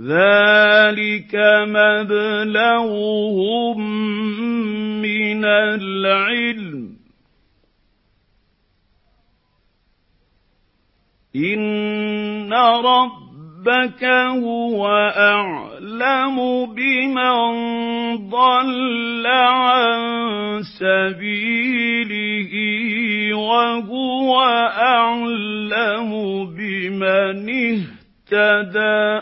ذَٰلِكَ مَبْلَغُهُم مِّنَ الْعِلْمِ ۚ إِنَّ رَبَّكَ هُوَ أَعْلَمُ بِمَن ضَلَّ عَن سَبِيلِهِ وَهُوَ أَعْلَمُ بِمَنِ اهْتَدَىٰ